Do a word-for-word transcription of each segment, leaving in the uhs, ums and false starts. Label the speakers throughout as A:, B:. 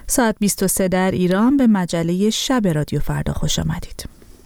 A: ساعت بیست و سه در ایران به مجله شب رادیو فردا خوش آمدید.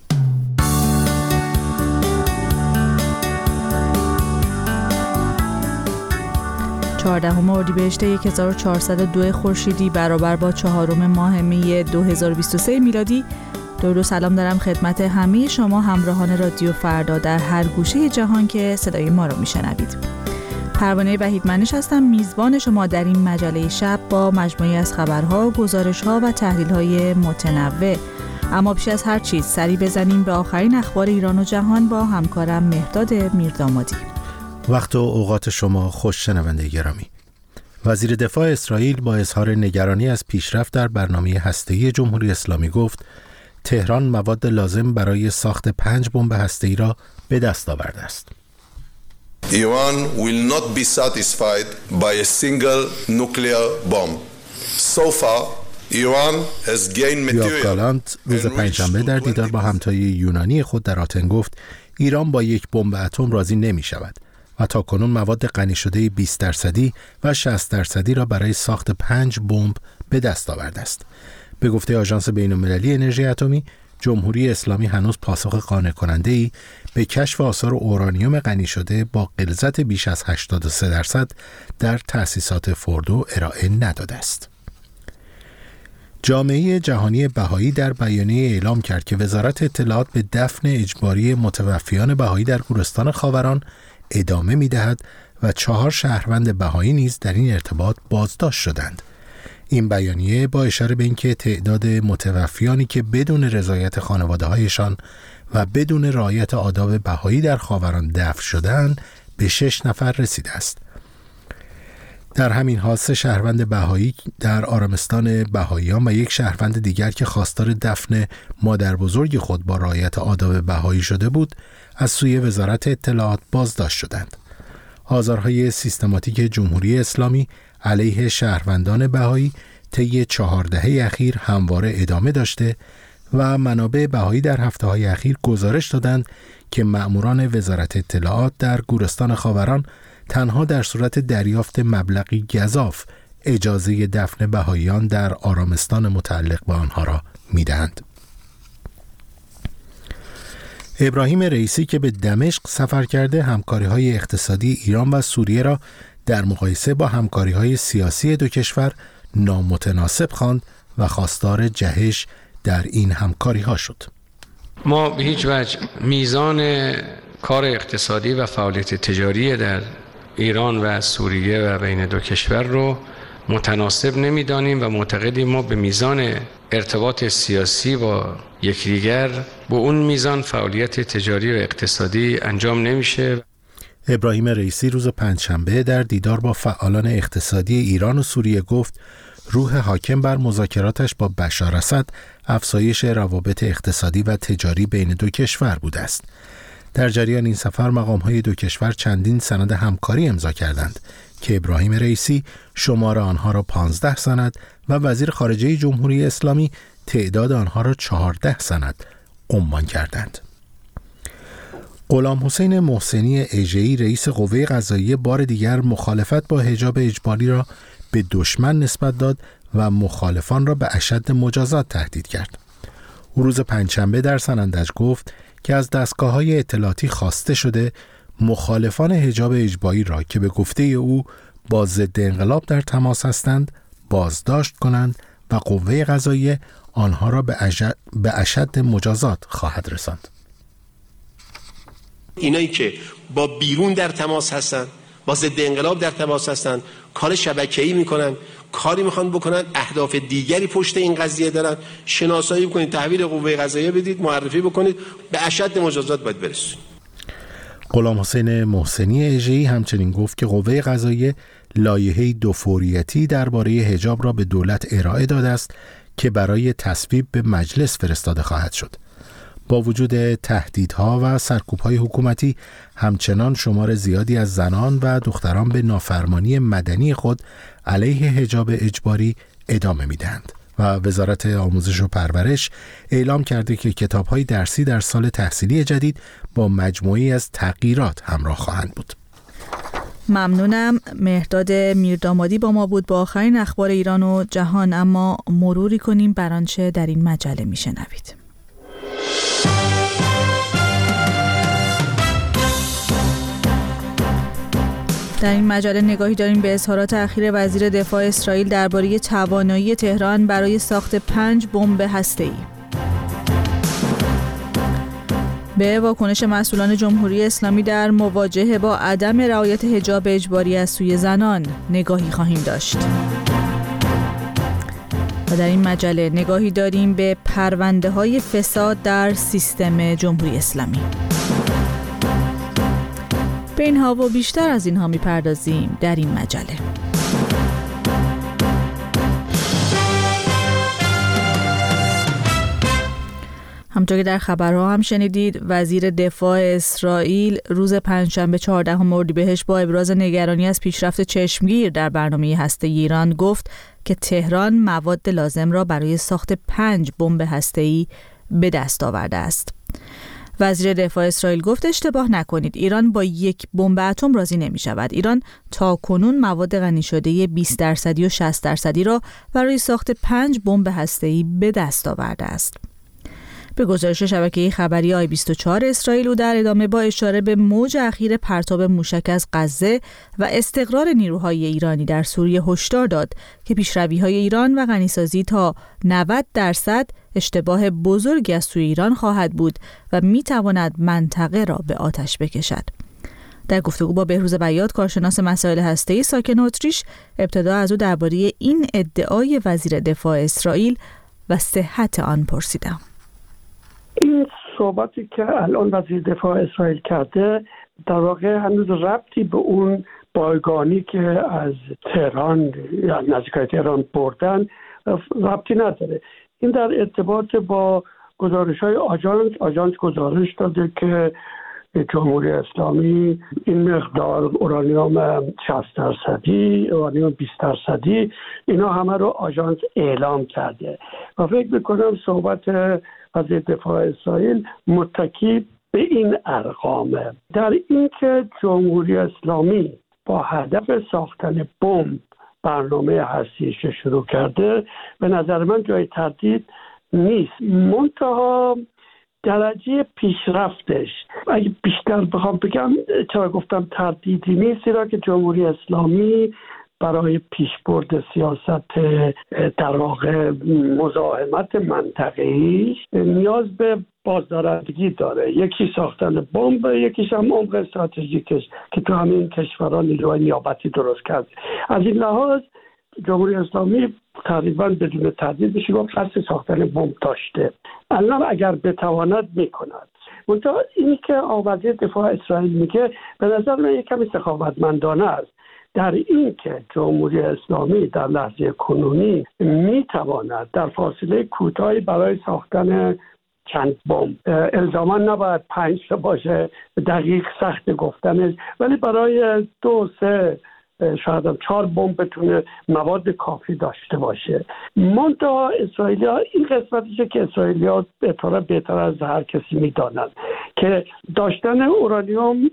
A: چهاردهم اردیبهشت هزار و چهارصد و دو خورشیدی برابر با چهارم ماه می دو هزار و بیست و سه میلادی. درود و سلام دارم خدمت همه شما همراهان رادیو فردا در هر گوشه جهان که صدای ما رو میشنوید. پروانه وحیدمنش هستم، میزبان شما در این مجله شب با مجموعی از خبرها، گزارش‌ها و تحلیل‌های متنوع. اما پیش از هر چیز سری بزنیم به آخرین اخبار ایران و جهان با همکارم مهداد میردامادی.
B: وقت و اوقات شما خوش شنونده گرامی. وزیر دفاع اسرائیل با اظهار نگرانی از پیشرفت در برنامه هسته‌ای جمهوری اسلامی گفت تهران مواد لازم برای ساخت پنج بمب هسته‌ای را به دست آورده است.
C: Iran will not be satisfied by a single nuclear bomb. So far, Iran has gained material.
B: یوآف گالانت روز پنجشنبه در دیدار با همتای یونانی خود در آتن گفت ایران با یک بمب اتم راضی نمی شود و تاکنون مواد غنی شده بیست درصدی و شصت درصدی را برای ساخت پنج بمب به دست آورده است. به گفته آژانس بین‌المللی انرژی اتمی، جمهوری اسلامی هنوز پاسخ قانع کننده‌ای به کشف آثار اورانیوم غنی شده با غلظت بیش از هشتاد و سه درصد در تأسیسات فوردو ارائه نداده است. جامعه جهانی بهایی در بیانیه اعلام کرد که وزارت اطلاعات به دفن اجباری متوفیان بهایی در گورستان خاوران ادامه می‌دهد و چهار شهروند بهایی نیز در این ارتباط بازداشت شدند. این بیانیه با اشاره به اینکه تعداد متوفیانی که بدون رضایت خانواده‌هایشان و بدون رعایت آداب بهایی در خاوران دفن شدند به شش نفر رسیده است. در همین حال سه شهروند بهایی در آرامستان بهاییان و یک شهروند دیگر که خواستار دفن مادر بزرگ خود با رعایت آداب بهایی شده بود از سوی وزارت اطلاعات بازداشت شدند. آزارهای سیستماتیک جمهوری اسلامی علیه شهروندان بهایی طی چهار دهه اخیر همواره ادامه داشته و منابع بهایی در هفته‌های اخیر گزارش دادند که مأموران وزارت اطلاعات در گورستان خاوران تنها در صورت دریافت مبلغی گزاف اجازه دفن بهاییان در آرامستان متعلق به آنها را می‌دهند. ابراهیم رئیسی که به دمشق سفر کرده همکاری‌های اقتصادی ایران و سوریه را در مقایسه با همکاری‌های سیاسی دو کشور نامتناسب خواند و خواستار جهش در این همکاری‌ها شد.
D: ما به هیچ وجه میزان کار اقتصادی و فعالیت تجاری در ایران و سوریه و بین دو کشور رو متناسب نمی‌دانیم و معتقدیم ما به میزان ارتباط سیاسی با یکدیگر با اون میزان فعالیت تجاری و اقتصادی انجام نمیشه.
B: ابراهیم رئیسی روز پنجشنبه در دیدار با فعالان اقتصادی ایران و سوریه گفت روح حاکم بر مذاکراتش با بشار اسد افزایش روابط اقتصادی و تجاری بین دو کشور بوده است. در جریان این سفر مقام‌های دو کشور چندین سند همکاری امضا کردند که ابراهیم رئیسی شمار آنها را پانزده سند و وزیر خارجه جمهوری اسلامی تعداد آنها را چهارده سند عنوان کردند. غلام حسین محسنی اژه‌ای رئیس قوه قضاییه بار دیگر مخالفت با حجاب اجباری را به دشمن نسبت داد و مخالفان را به اشد مجازات تهدید کرد. او روز پنجشنبه در سنندج گفت که از دستگاه‌های اطلاعاتی خواسته شده مخالفان حجاب اجباری را که به گفته او با ضد انقلاب در تماس هستند بازداشت کنند و قوه قضاییه آنها را به اشد, به اشد مجازات خواهد رساند.
E: اینایی که با بیرون در تماس هستند، با ضد انقلاب در تماس هستند، کار شبکه‌ای میکنن، کاری میخوان بکنن، اهداف دیگری پشت این قضیه دارن، شناسایی بکنید، تحویل قوه قضاییه بدید، معرفی بکنید، به اشد مجازات باید برسید.
B: غلام حسین محسنی اژه‌ای همچنین گفت که قوه قضاییه لایحه دوفوریتی درباره حجاب را به دولت ارائه داده است که برای تصویب به مجلس فرستاده خواهد شد. با وجود تهدیدها و سرکوب‌های حکومتی همچنان شمار زیادی از زنان و دختران به نافرمانی مدنی خود علیه حجاب اجباری ادامه می‌دهند و وزارت آموزش و پرورش اعلام کرده که کتاب‌های درسی در سال تحصیلی جدید با مجموعی از تغییرات همراه خواهند بود.
A: ممنونم. مهرداد میردامادی با ما بود با آخرین اخبار ایران و جهان، اما مروری کنیم بر آنچه در این مجله میشنوید. در این مجله نگاهی داریم به اظهارات اخیر وزیر دفاع اسرائیل درباره توانایی تهران برای ساخت پنج بمب هسته‌ای. به واکنش مسئولان جمهوری اسلامی در مواجهه با عدم رعایت حجاب اجباری از سوی زنان نگاهی خواهیم داشت. و در این مجله نگاهی داریم به پرونده‌های فساد در سیستم جمهوری اسلامی. به اینها و بیشتر از اینها می‌پردازیم در این مجله. همونطور که در خبرها هم شنیدید، وزیر دفاع اسرائیل روز پنجشنبه چهاردهم اردیبهشت با ابراز نگرانی از پیشرفت چشمگیر در برنامه هسته‌ای ایران گفت که تهران مواد لازم را برای ساخت پنج بمب هسته‌ای به دست آورده است. وزیر دفاع اسرائیل گفت اشتباه نکنید، ایران با یک بمب اتم راضی نمی شود. ایران تا کنون مواد غنی شده بیست درصدی و شصت درصدی را برای ساخت پنج بمب هسته‌ای به دست آورده است. به گزارش شبکه خبری آی بیست و چهار اسرائیل، او در ادامه با اشاره به موج اخیر پرتاب موشک از غزه و استقرار نیروهای ایرانی در سوریه هشدار داد که پیشروی‌های ایران و غنیسازی تا نود درصد اشتباه بزرگی از سوی ایران خواهد بود و می‌تواند منطقه را به آتش بکشد. در گفتگو با بهروز بیات، کارشناس مسائل هسته‌ای ساکن اتریش، ابتدا از او درباره این ادعای وزیر دفاع اسرائیل و صحت آن پرسیدم.
F: این صحبتی که الان وزیر دفاع اسرائیل کرده در واقع هنوز ربطی به اون بایگانی که از تهران یا نزدیکای تهران بردن ربطی نداره. این در ارتباط با گزارش‌های آژانس آژانس گزارش داده که جمهوری اسلامی این مقدار اورانیوم شصت درصدی، اورانیوم بیست درصدی، اینا همه رو آژانس اعلام کرده و فکر می‌کنم صحبت وزیر دفاع اسرائیل متکی به این ارقامه، در اینکه جمهوری اسلامی با هدف ساختن بمب برنامه هستی‌اش شروع کرده به نظر من جای تردید نیست. منتها درجه پیشرفتش، اگه بیشتر بخوام بگم چرا گفتم تردیدی نیست، زیرا که جمهوری اسلامی برای پیشبرد سیاست در واقع مزاحمت منطقه‌ای نیاز به بازدارندگی داره. یکی ساختن بمب، یکیش هم عمق استراتژیکش که تو همین کشورها نیروهای نیابتی درست کرده. از این لحاظ جمهوری اسلامی تقریبا بدون تردید بشه گفت قصد ساختن بمب داشته. الان اگر بتواند میکند. منتها اینی که وزیر دفاع اسرائیل میگه به نظر من یک کمی سخاوتمندانه است، در این که جمهوری اسلامی در لحظه کنونی میتواند در فاصله کوتاهی برای ساختن چند بمب، الزاما نباید پنج تا باشه، دقیق سخت گفتنش، ولی برای دو سه شاید هم چهار بمب بتونه مواد کافی داشته باشه. منتها اسرائیلی‌ها این قسمتیشه که اسرائیلی‌ها بهتر بهتر از هر کسی میدانند که داشتن اورانیوم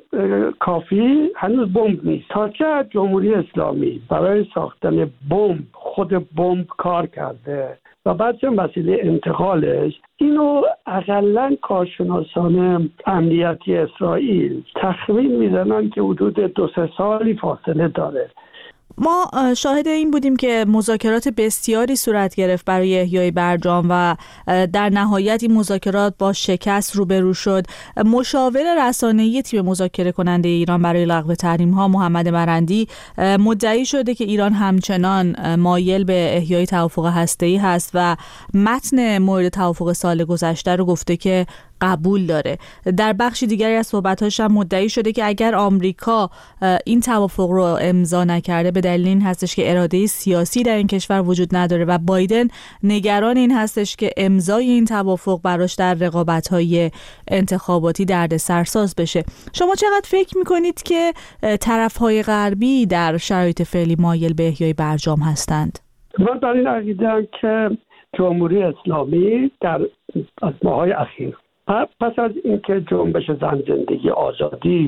F: کافی هنوز بمب نیست. تا که جمهوری اسلامی برای ساختن بمب خود بمب کار کرده و بعد چه مسئله انتقالش، اینو اقلن کارشناسان امنیتی اسرائیل تخمین میزنن که حدود دو سه سالی فاصله داره.
A: ما شاهد این بودیم که مذاکرات بسیاری صورت گرفت برای احیای برجام و در نهایت این مذاکرات با شکست روبرو شد. مشاور رسانه‌ای تیم مذاکره کننده ایران برای لغو تحریم‌ها محمد مرندی مدعی شده که ایران همچنان مایل به احیای توافق هسته‌ای هست و متن مورد توافق سال گذشته رو گفته که قبول داره. در بخشی دیگری از صحبت‌هاش هم مدعی شده که اگر آمریکا این توافق رو امضا نکرده به دلیل این هستش که اراده سیاسی در این کشور وجود نداره و بایدن نگران این هستش که امضای این توافق براش در رقابت‌های انتخاباتی دردسرساز بشه. شما چقدر فکر می‌کنید که طرف‌های غربی در شرایط فعلی مایل به احیای برجام هستند؟
F: من در این عقیده‌ام که جمهوری اسلامی در ماه‌های اخیر پس از اینکه جنبش زن زندگی آزادی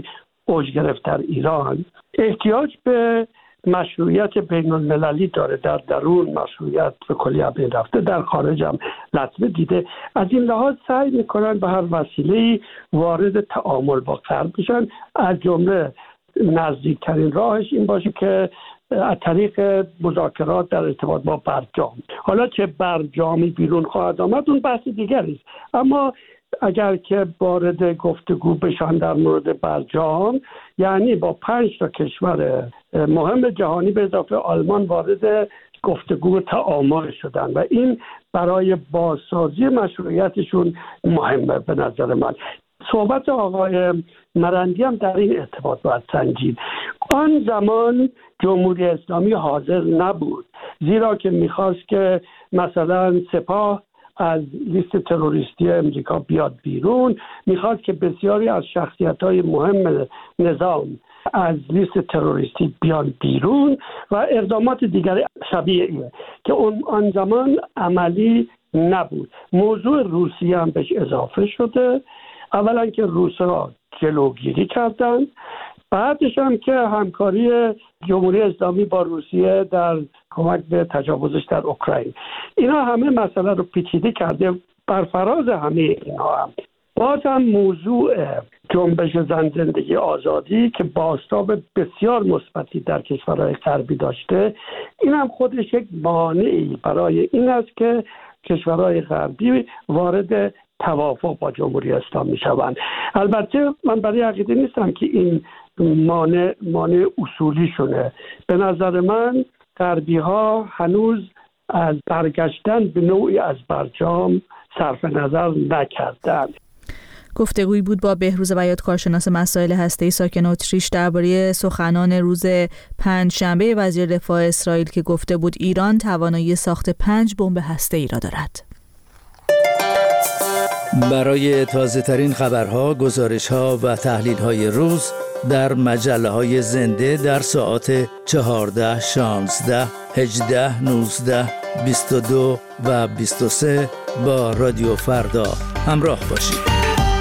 F: اوج گرفت در ایران، احتیاج به مشروعیت بین المللی داره. در درون مشروعیت به کلی بین رفته، در خارج هم لطمه دیده. از این لحاظ سعی میکنن به هر وسیله‌ای وارد تعامل با غرب بشن. از جمله نزدیکترین راهش این باشه که از طریق مذاکرات در ارتباط با برجام. حالا چه برجامی بیرون خواهد آمد اون بحث دیگری است، اما اگر که وارد گفتگو بشن در مورد برجام، یعنی با پنج تا کشور مهم جهانی به اضافه آلمان وارد گفتگو تعامل شدن و این برای بازسازی مشروعیتشون مهمه به نظر من. صحبت آقای مرندی هم در این ارتباط باید سنجید. آن زمان جمهوری اسلامی حاضر نبود، زیرا که میخواست که مثلا سپاه از لیست تروریستی امریکا بیاد بیرون، میخواست که بسیاری از شخصیت‌های مهم نظام از لیست تروریستی بیان بیرون و اقدامات دیگر شبیه اینه که اون آن زمان عملی نبود. موضوع روسیه هم بهش اضافه شده. اولا که روس‌ها جلوگیری کردن، بعدش هم که همکاری جمهوری اسلامی با روسیه در کمک به تجاوزش در اوکراین، اینا همه مسئله رو پیچیده کرده. برفراز همه اینا هم باز هم موضوع جنبش زن زندگی آزادی که بازتاب بسیار مثبتی در کشورهای غربی داشته، این هم خودش یک مانعی برای این است که کشورهای غربی وارد توافق با جمهوری اسلامی شوند. البته من برای عقیده نیستم که این مانع مانع اصولی شونه. به نظر من غربی ها هنوز از برگشتن به نوعی از برجام صرف نظر نکردن.
A: گفتگویی بود با بهروز بیات، کارشناس مسائل هسته‌ای ساکن اتریش، درباره سخنان روز پنجشنبه وزیر دفاع اسرائیل که گفته بود ایران توانایی ساخت پنج بمب هسته‌ای را دارد.
G: برای تازه ترین خبرها، گزارش‌ها و تحلیل‌های روز در مجله‌های زنده در ساعات چهارده، شانزده، هجده، نوزده، بیست و دو و بیست و سه با رادیو فردا همراه باشید.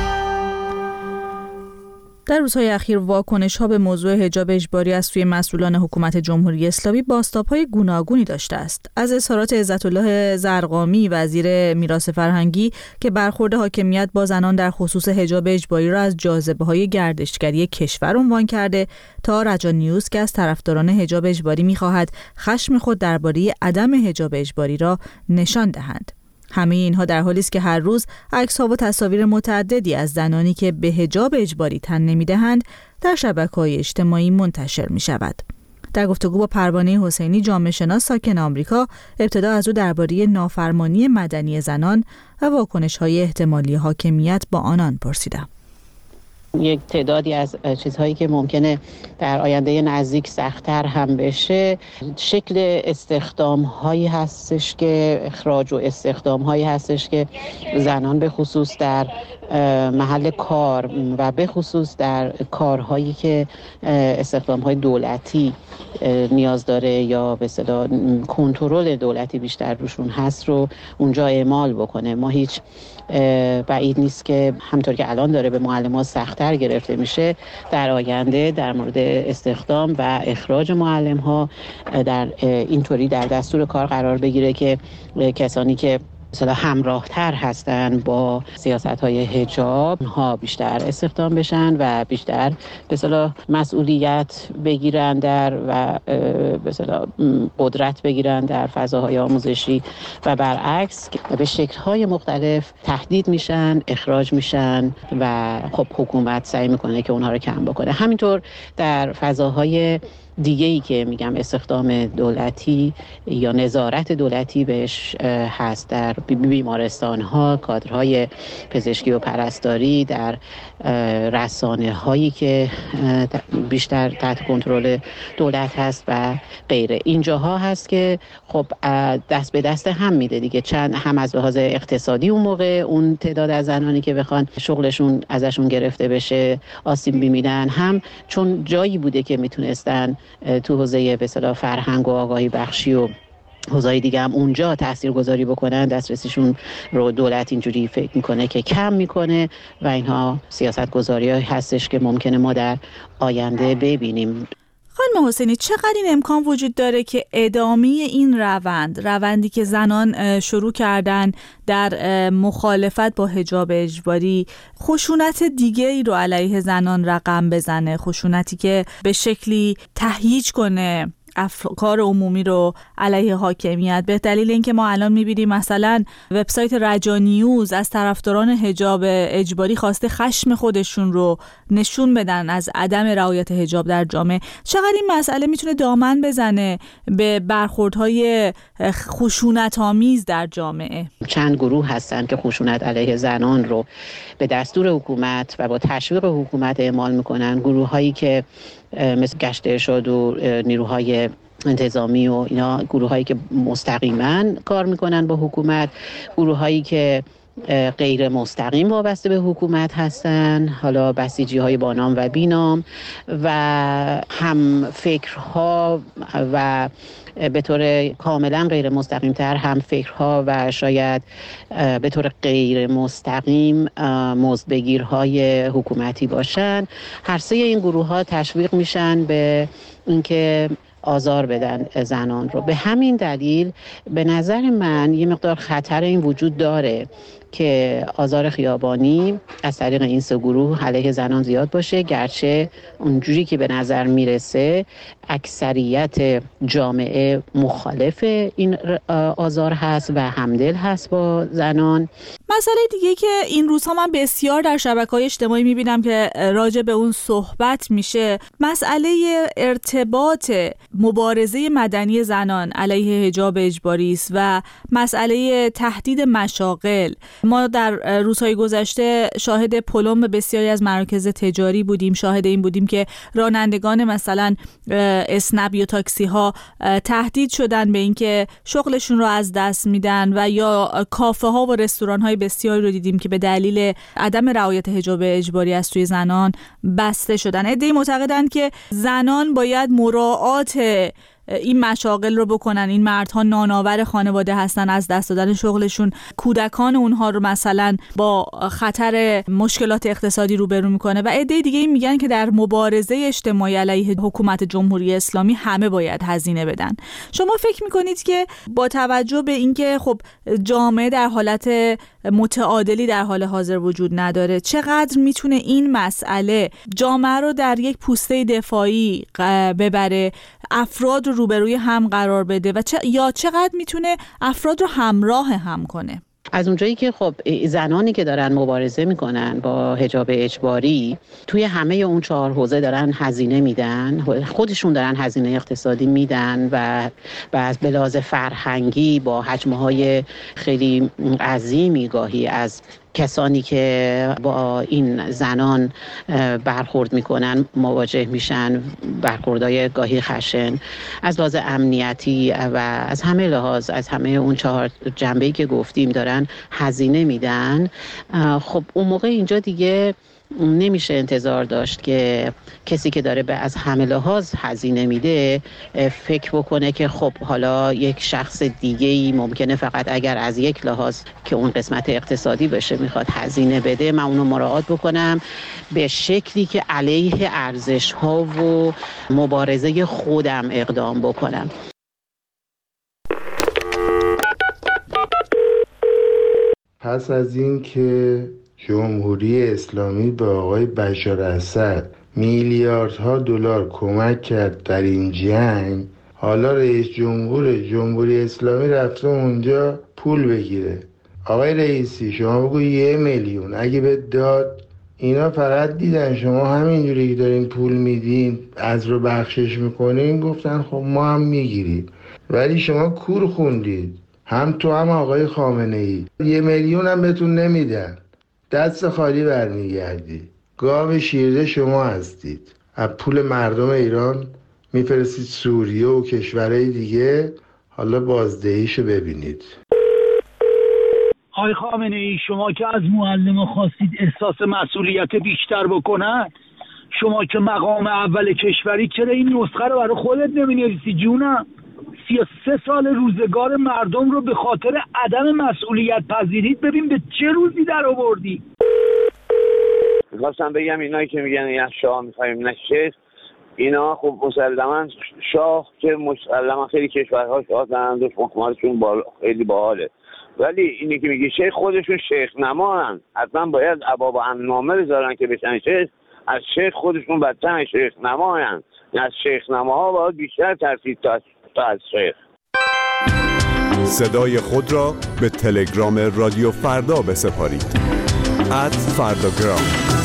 A: در روزهای اخیر واکنش‌ها به موضوع حجاب اجباری از سوی مسئولان حکومت جمهوری اسلامی بازتاب‌های گوناگونی داشته است. از اظهارات عزت‌الله زرقامی وزیر میراث فرهنگی که برخورد حاکمیت با زنان در خصوص حجاب اجباری را از جاذبه‌های گردشگری کشور عنوان کرده، تا رجا نیوز که از طرفداران حجاب اجباری می‌خواهد خشم خود درباره عدم حجاب اجباری را نشان دهند. همه اینها در حالی است که هر روز عکس‌ها و تصاویر متعددی از زنانی که به حجاب اجباری تن نمی‌دهند در شبکه‌های اجتماعی منتشر می‌شود. در گفتگو با پروانه حسینی، جامعه شناس ساکن آمریکا، ابتدا از او درباره نافرمانی مدنی زنان و واکنش‌های احتمالی حاکمیت با آنان پرسیدم.
H: یک تعدادی از چیزهایی که ممکنه در آینده نزدیک سخت‌تر هم بشه، شکل استخدام هایی هستش که اخراج و استخدام هایی هستش که زنان به خصوص در محل کار و به خصوص در کارهایی که استخدام های دولتی نیاز داره یا به اصطلاح کنترل دولتی بیشتر روشون هست رو اونجا اعمال بکنه. ما هیچ بعید نیست که همطور که الان داره به معلم‌ها سخت‌تر گرفته میشه، در آینده در مورد استخدام و اخراج معلم‌ها در اینطوری در دستور کار قرار بگیره که کسانی که مثلا همراه تر هستن با سیاست‌های حجاب ها بیشتر استخدام بشن و بیشتر به اصطلاح مسئولیت بگیرن در و به اصطلاح قدرت بگیرن در فضاهای آموزشی و برعکس به شکل‌های مختلف تهدید میشن، اخراج میشن و خب حکومت سعی میکنه که اونها رو کم بکنه. همینطور در فضاهای دیگه‌ای که میگم استخدام دولتی یا نظارت دولتی بهش هست، در بیمارستان‌ها، کادرهای پزشکی و پرستاری، در رسانه‌هایی که بیشتر تحت کنترل دولت هست و غیره. اینجاها هست که خب دست به دست هم میده دیگه، چند هم از لحاظ اقتصادی اون موقع اون تعداد از زنانی که بخوان شغلشون ازشون گرفته بشه آسیب می‌بینن، هم چون جایی بوده که میتونستن تو حوزه به اصطلاح فرهنگ و آگاهی بخشی و حوزه‌های دیگه هم اونجا تاثیرگذاری بکنن، دسترسیشون رو دولت اینجوری فکر میکنه که کم میکنه و اینها سیاست‌گذاری‌هایی هستش که ممکنه ما در آینده ببینیم.
A: خانم حسینی، چقدر این امکان وجود داره که ادامه این روند، روندی که زنان شروع کردن در مخالفت با حجاب اجباری، خشونت دیگه ای رو علیه زنان رقم بزنه، خشونتی که به شکلی تهییج کنه افکار عمومی رو علیه حاکمیت، به دلیل اینکه ما الان می‌بینیم مثلا وبسایت رجا نیوز از طرفداران حجاب اجباری خواسته خشم خودشون رو نشون بدن از عدم رعایت حجاب در جامعه. چقدر این مسئله میتونه دامن بزنه به برخوردهای خشونت‌آمیز در جامعه؟
H: چند گروه هستن که خشونت علیه زنان رو به دستور حکومت و با تشویق حکومت اعمال میکنن. گروه‌هایی که مثل گشت ارشاد و نیروهای انتظامی و اینا، گروه‌هایی که مستقیما کار میکنن با حکومت، گروه‌هایی که غیر مستقیم وابسته به حکومت هستن، حالا بسیجی‌های با نام و بینام، و هم فکرها و به طور کاملا غیر مستقیم تر هم فکرها و شاید به طور غیر مستقیم مزدبگیرهای حکومتی باشن. هر سه این گروه ها تشویق میشن به اینکه آزار بدن زنان رو. به همین دلیل به نظر من یه مقدار خطر این وجود داره که آزار خیابانی از طریق این سه گروه علیه زنان زیاد باشه، گرچه اونجوری که به نظر میرسه اکثریت جامعه مخالف این آزار هست و همدل هست با زنان.
A: مسئله دیگه که این روزها من بسیار در شبکه‌های اجتماعی میبینم که راجع به اون صحبت میشه، مسئله ارتباط مبارزه مدنی زنان علیه حجاب اجباری است و مسئله تهدید مشاغل. ما در روزهای گذشته شاهد پلم بسیاری از مراکز تجاری بودیم، شاهد این بودیم که رانندگان مثلا اسنپ یا تاکسی ها تهدید شدن به اینکه شغلشون رو از دست میدن، و یا کافه ها و رستوران های بسیاری رو دیدیم که به دلیل عدم رعایت حجاب اجباری از سوی زنان بسته شدن. عده‌ای معتقدند که زنان باید مراعات این مشاغل رو بکنن، این مردها نانآور خانواده هستن، از دست دادن شغلشون کودکان اونها رو مثلا با خطر مشکلات اقتصادی روبرو میکنه. و عده دیگه این میگن که در مبارزه اجتماعی علیه حکومت جمهوری اسلامی همه باید هزینه بدن. شما فکر میکنید که با توجه به اینکه خب جامعه در حالت متعادلی در حال حاضر وجود نداره، چقدر میتونه این مسئله جامعه رو در یک پوسته دفاعی ببره، افراد رو روبروی هم قرار بده، و چه یا چقدر میتونه افراد رو همراه هم کنه؟
H: از اونجایی که خب زنانی که دارن مبارزه میکنن با حجاب اجباری توی همه اون چهار حوزه دارن هزینه میدن، خودشون دارن هزینه اقتصادی میدن و از بلاز فرهنگی با حجمهای خیلی عظیمی گاهی از کسانی که با این زنان برخورد میکنن مواجه میشن، برخوردهای گاهی خشن از لحاظ امنیتی و از همه لحاظ، از همه اون چهار جنبه‌ای که گفتیم دارن هزینه میدن. خب اون موقع اینجا دیگه نمیشه انتظار داشت که کسی که داره به از همه لحاظ هزینه میده فکر بکنه که خب حالا یک شخص دیگه‌ای ممکنه فقط اگر از یک لحاظ که اون قسمت اقتصادی بشه میخواد هزینه بده، من اونو مراعات بکنم به شکلی که علیه ارزش‌ها و مبارزه خودم اقدام بکنم.
I: پس از این که جمهوری اسلامی به آقای بشار اسد میلیاردها دلار کمک کرد در این جنگ، حالا رئیس جمهور جمهوری اسلامی رفته اونجا پول بگیره. آقای رئیسی شما بگو یه میلیون اگه به داد، اینا فقط دیدن شما همینجوری که دارین پول میدین از رو بخشش میکنین، گفتن خب ما هم میگیریم، ولی شما کور خوندید، هم تو هم آقای خامنه ای. یه میلیون هم بهتون نمیدن، دست خالی برمیگردی. گاو شیرده شما هستید، از پول مردم ایران میفرستید سوریه و کشورهای دیگه، حالا بازدهیشو ببینید.
J: آقای خامنه ای، شما که از معلم خواستید احساس مسئولیت بیشتر بکنن، شما که مقام اول کشوری، چرا این نسخه رو برای خودت نمینویسی جونم؟ سی و سه سال روزگار مردم رو به خاطر عدم مسئولیت پذیریت ببین به چه روزی در آوردی.
K: میخواستم بگم اینایی که میگن یا شاه میخوایم نشه، اینا خب مسلما شاه که مسلما خیلی کشورها شاه دارند و حکومتشون بالا خیلی باحاله، ولی اینی که میگه شیخ خودشون شیخ نماهن، حتما باید ابواب النامه بذارن که بشن شیخ. از شیخ خودشون بدتر شیخ نماهن، از شیخ نماها باید بیشتر ترسید تا از شیخ.
L: صدای خود را به تلگرام رادیو فردا بسپارید. ات فرداگرام.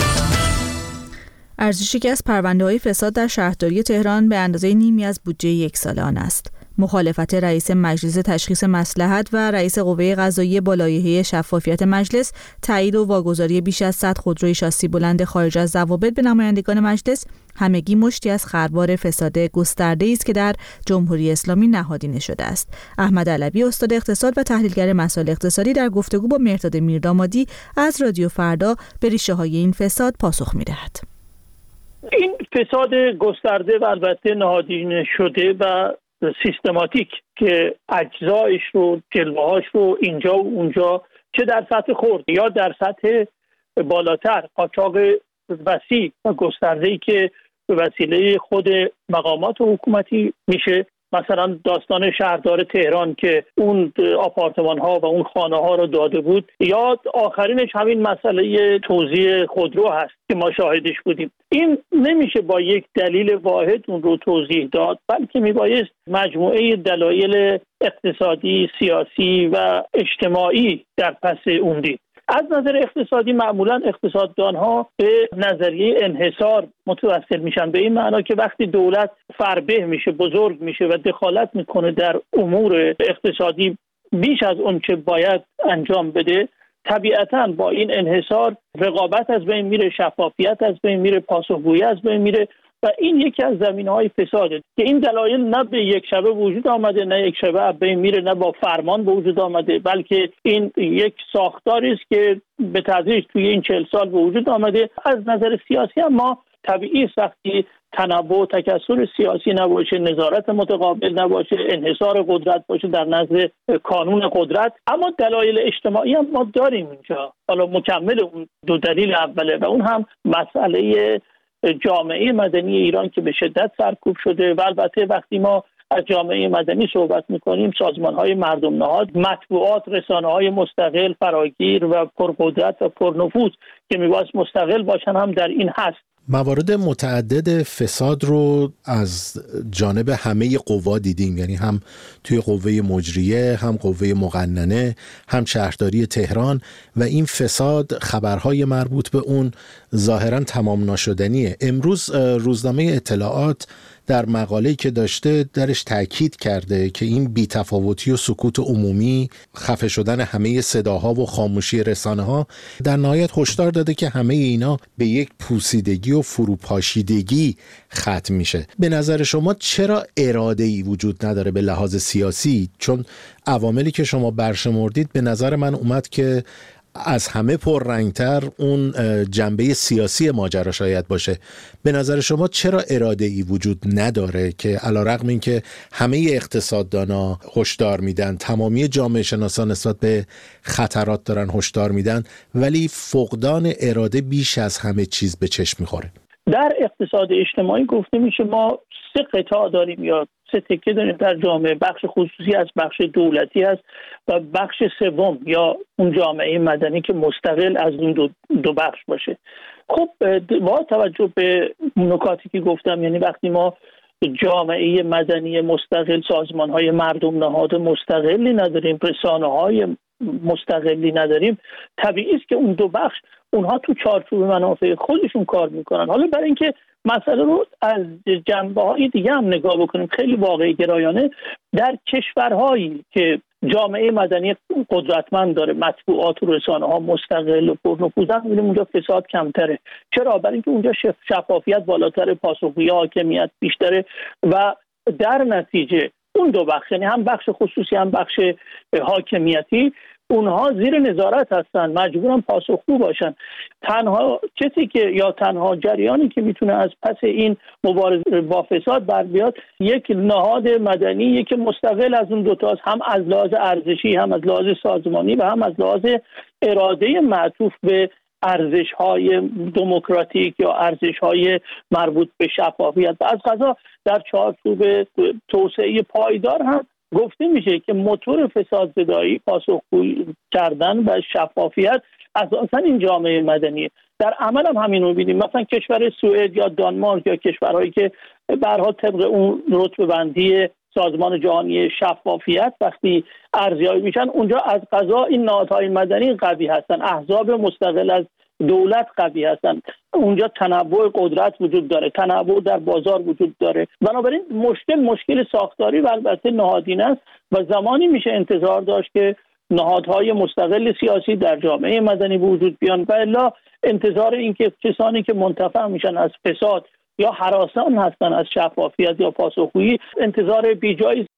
A: ارزش یکی از پرونده‌های فساد در شهرداری تهران به اندازه نیمی از بودجه یک سال آن است. مخالفت رئیس مجلس تشخیص مصلحت و رئیس قوه قضاییه با لایحه شفافیت مجلس، تایید و واگذاری بیش از صد خودروی شاسی بلند خارج از ضوابط به نمایندگان مجلس، همگی مشتی از خروار فساد گسترده‌ای است که در جمهوری اسلامی نهادینه شده است. احمد علوی، استاد اقتصاد و تحلیلگر مسائل اقتصادی، در گفتگو با مهرداد میردامادی از رادیو فردا به ریشه‌های این فساد پاسخ می‌دهد.
M: این فساد گسترده و البته نهادینه شده و سیستماتیک که اجزایش رو، جلوه‌هاش رو اینجا و اونجا، چه در سطح خرد یا در سطح بالاتر، قاچاق وسیع و گسترده‌ای که به وسیله خود مقامات حکومتی میشه، مثلا داستان شهردار تهران که اون آپارتمان ها و اون خانه ها رو داده بود، یا آخرینش همین مسئله توزیع خودرو هست که ما شاهدش بودیم. این نمیشه با یک دلیل واحد اون رو توضیح داد، بلکه میبایست مجموعه دلایل اقتصادی، سیاسی و اجتماعی در پس اون دید. از نظر اقتصادی معمولا اقتصاددانها به نظریه انحصار متوسل میشن، به این معنا که وقتی دولت فربه میشه، بزرگ میشه و دخالت میکنه در امور اقتصادی بیش از اون چه باید انجام بده، طبیعتاً با این انحصار رقابت از بین میره، شفافیت از بین میره، پاسخگویی از بین میره و این یکی از زمینه‌های فساده که این دلایل نه به یک شبه وجود آمده، نه یک شبه از بین میره، نه با فرمان به وجود آمده، بلکه این یک ساختاری است که به تدریج توی این چهل سال به وجود آمده. از نظر سیاسی هم ما طبیعی است وقتی تنوع و تکثر سیاسی نباشه، نظارت متقابل نباشه، انحصار قدرت باشه در نظر کانون قدرت. اما دلایل اجتماعی هم ما داریم اینجا، حالا مکمل اون دو دلیل اوله و اون هم مسئله جامعه مدنی ایران که به شدت سرکوب شده و البته وقتی ما از جامعه مدنی صحبت میکنیم، سازمان‌های مردم نهاد، مطبوعات، رسانه‌های مستقل، فراگیر و پرقدرت و پرنفوذ که می‌باید مستقل باشن هم در این هست.
B: موارد متعدد فساد رو از جانب همه قوا دیدیم، یعنی هم توی قوه مجریه، هم قوه مقننه، هم شهرداری تهران، و این فساد خبرهای مربوط به اون ظاهراً تمام ناشدنیه. امروز روزنامه اطلاعات در مقاله‌ای که داشته درش تاکید کرده که این بی‌تفاوتی و سکوت عمومی، خفه شدن همه صداها و خاموشی رسانه‌ها، در نهایت هشدار داده که همه اینا به یک پوسیدگی و فروپاشیدگی ختم میشه. به نظر شما چرا اراده‌ای وجود نداره به لحاظ سیاسی؟ چون عواملی که شما برشمردید به نظر من اومد که از همه پررنگتر اون جنبه سیاسی ماجرا شاید باشه. به نظر شما چرا اراده‌ای وجود نداره که علیرغم این که همه اقتصاددانا هشدار میدن، تمامی جامعه شناسان نسبت به خطرات دارن هشدار میدن، ولی فقدان اراده بیش از همه چیز به چشم میخوره؟
M: در اقتصاد اجتماعی گفته میشه ما سه قطاع داریم یا سه تکه داریم در جامعه، بخش خصوصی هست، بخش دولتی هست و بخش سوم یا اون جامعه مدنی که مستقل از این دو, دو بخش باشه. خب با توجه به نکاتی که گفتم، یعنی وقتی ما جامعه مدنی مستقل، سازمان‌های مردم نهاد مستقلی نداریم، رسانه‌های مستقلی نداریم، طبیعی است که اون دو بخش اونها تو چارچوب منافع خودشون کار میکنن. حالا برای اینکه مسئله رو از جنبه‌های دیگه هم نگاه بکنیم، خیلی واقعی گرایانه، در کشورهایی که جامعه مدنی قدرتمند داره، مطبوعات و رسانه‌ها مستقل و پرنفوذن، می‌بینیم اونجا فساد کمتره. چرا؟ برای اینکه اونجا شفافیت بالاتر، پاسخگویی، حاکمیت بیشتره و در نتیجه اون دو بخش، یعنی هم بخش خصوصی هم بخش حاکمیتی، اونها زیر نظارت هستن، مجبورن پاسخگو باشن. تنها کسی که یا تنها جریانی که میتونه از پس این مبارزه با فساد بر بیاد یک نهاد مدنی، یک مستقل از اون دوتاست، هم از لحاظ ارزشی، هم از لحاظ سازمانی و هم از لحاظ اراده معطوف به ارزش‌های دموکراتیک یا ارزش‌های مربوط به شفافیت. و از قضا در چارچوب توسعه پایدار هم گفته میشه که موتور فسادزدایی پاسخگویی کردن و شفافیت اساساً این جامعه مدنی. در عمل هم همین رو می‌بینیم. مثلا کشور سوئد یا دانمارک یا کشورهایی که به هر حال طبق اون رتبه بندی سازمان جهانی شفافیت وقتی ارزیابی میشن، اونجا از قضا این نهادهای مدنی قوی هستن، احزاب مستقل از دولت قوی هستن، اونجا تنوع قدرت وجود داره، تنوع در بازار وجود داره. بنابراین مشکل مشکل ساختاری و البته نهادینه است و زمانی میشه انتظار داشت که نهادهای مستقل سیاسی در جامعه مدنی وجود بیان و الا انتظار این که کسانی که منتفع میشن از فساد یا هراسان هستن از شفافیت یا پاسخگویی انتظار بیجایی.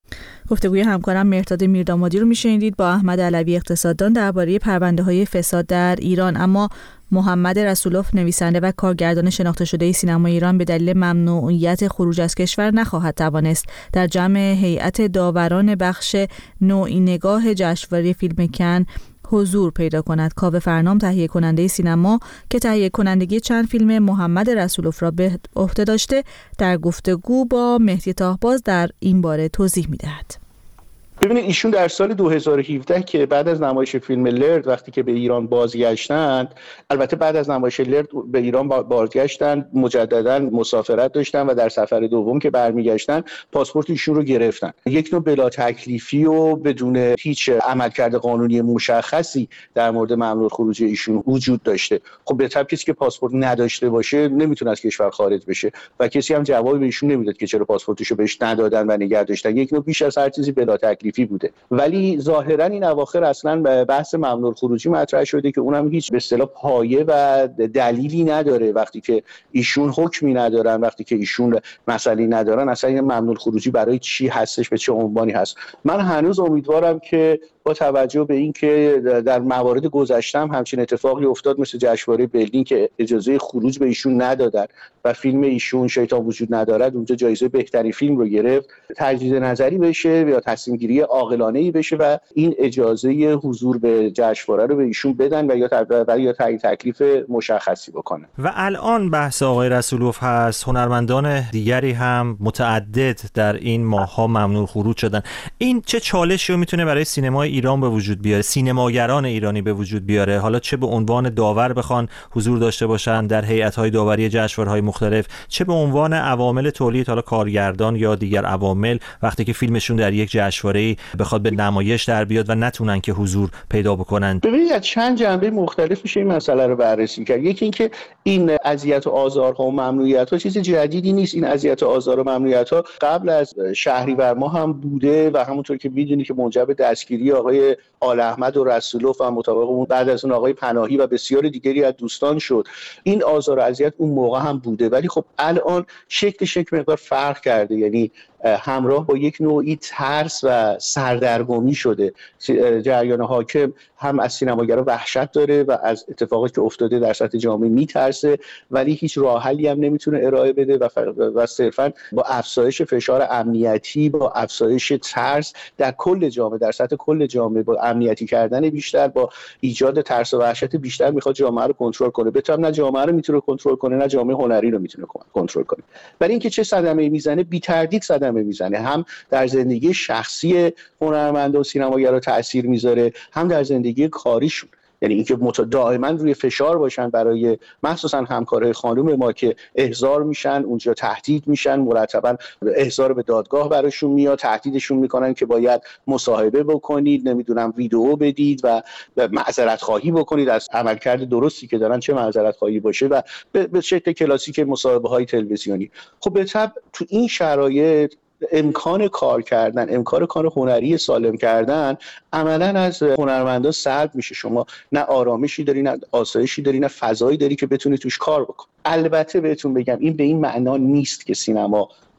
A: گفتگوی همکارم مهرداد میردامادی رو میشنیدید با احمد علوی اقتصاددان درباره پرونده‌های فساد در ایران. اما محمد رسولوف نویسنده و کارگردان شناخته شده سینما ایران به دلیل ممنوعیت خروج از کشور نخواهد توانست در جمع هیئت داوران بخش نوعی نگاه جشنواره فیلم کن حضور پیدا کند. کاوه فرنام تهیه کننده سینما که تهیه کنندگی چند فیلم محمد رسولوف را به عهده داشته در گفتگو با مهدی طاهباز در این باره توضیح می‌دهد.
N: ببینید ایشون در سال دو هزار و هفده که بعد از نمایش فیلم لرد وقتی که به ایران بازگشتند، البته بعد از نمایش لرد به ایران بازگشتند، مجددا مسافرت داشتن و در سفر دوم که برمیگشتن پاسپورت ایشون رو گرفتن. یک نوع بلا تکلیفی و بدون هیچ عملکرد قانونی مشخصی در مورد ممنوع خروج ایشون وجود داشته. خب به طبع کسی که پاسپورت نداشته باشه نمیتونه از کشور خارج بشه و کسی هم جوابی به ایشون نمیداد که چرا پاسپورتشو بهش ندادن و نگه داشتن. یک نوع بیش از هر چیزی بلا تکلیف بوده. ولی ظاهرا این اواخر اصلا بحث ممنوع خروجی مطرح شده که اونم هیچ به اصطلاح پایه و دلیلی نداره. وقتی که ایشون حکمی ندارن، وقتی که ایشون مسئله ندارن، اصلا این ممنوع خروجی برای چی هستش، به چه عنوانی هست. من هنوز امیدوارم که با توجه به این که در موارد گذشته هم همچین اتفاقی افتاد، مثل جشنواره برلین که اجازه خروج به ایشون ندادن و فیلم ایشون شیطان وجود ندارد اونجا جایزه بهترین فیلم رو گرفت، تجدید نظری بشه یا تصمیم گیری عاقلانه‌ای بشه و این اجازه حضور به جشنواره رو به ایشون بدن و یا برای یا تعیین تکلیف مشخصی بکنن.
O: و الان بحث آقای رسولوف هست، هنرمندان دیگری هم متعدد در این ماه‌ها ممنوع خروج شدن. این چه چالشی رو میتونه برای سینمای ایران به وجود بیاره، سینماگران ایرانی به وجود بیاره، حالا چه به عنوان داور بخوان حضور داشته باشن در هیئت‌های داوری جشنواره‌های مختلف، چه به عنوان عوامل تولید، حالا کارگردان یا دیگر عوامل، وقتی که فیلمشون در یک جشنواره بخواد به نمایش در بیاد و نتونن که حضور پیدا بکنن.
N: ببینید از چند جنبه مختلف میشه این مسئله رو بررسی کرد. یکی اینکه این اذیت و آزارها و ممنوعیت‌ها چیز جدیدی نیست. این اذیت و آزار و ممنوعیت‌ها قبل از شهریور ماه هم بوده و همونطور که می‌دونید که منجر به دستگیری آقای آل احمد و رسولوف و مطابق اون بعد از اون آقای پناهی و بسیار دیگری از دوستان شد. این آزار و اذیت اون موقع هم بوده، ولی خب الان شکلش یک مقدار فرق کرده، یعنی همراه با یک نوعی ترس و سردرگمی شده. جریان حاکم هم از سینماگران وحشت داره و از اتفاقاتی که افتاده در سطح جامعه میترسه، ولی هیچ راه حلی هم نمیتونه ارائه بده و, و صرفا با افزایش فشار امنیتی، با افزایش ترس در کل جامعه، در سطح کل جامعه، با امنیتی کردن بیشتر، با ایجاد ترس و وحشت بیشتر میخواد جامعه رو کنترل کنه. بهتر نه جامعه رو میتونه کنترل کنه، نه جامعه هنری رو میتونه کنترل کنه. ولی اینکه چه صدمه‌ای میزنه، بی تردید صدمه میزنه، هم در زندگی شخصی هنرمندان و سینماگرا تاثیر میذاره، هم در زندگی کاریشون. یعنی اینکه دائما روی فشار باشن برای مخصوصا همکارای خانم ما که احضار میشن اونجا، تهدید میشن، مرتبا احضار به دادگاه براشون میاد، تهدیدشون میکنن که باید مصاحبه بکنید، نمیدونم ویدیو بدید و معذرت خواهی بکنید از عملکرد درستی که دارن، چه معذرت خواهی باشه و به شکل کلاسیک مصاحبه های تلویزیونی. خب به طبع تو این شرایط امکان کار کردن، امکان کار هنری سالم کردن عملاً از هنرمندان سلب میشه. شما نه آرامشی داری، نه آسایشی داری، نه فضایی داری که بتونی توش کار بکن. البته بهتون بگم این به این معنا نیست که سینما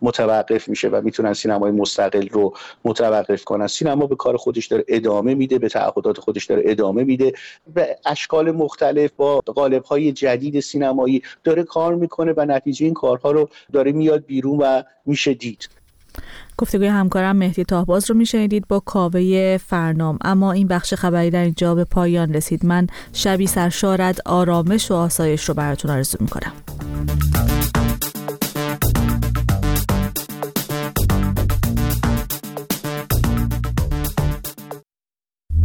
N: متوقف میشه و میتونن سینمای مستقل رو متوقف کنن. سینما به کار خودش داره ادامه میده، به تعهدات خودش داره ادامه میده، به اشکال مختلف با قالب‌های جدید سینمایی داره کار میکنه و نتیجه این کارها رو داره میاد بیرون و میشه دید.
A: گفتگوی همکارم مهدی طاهباز رو میشنیدید با کاوه فرنام. اما این بخش خبری در اینجا به پایان رسید. من شبی سرشار از آرامش و آسایش رو براتون آرزو میکنم.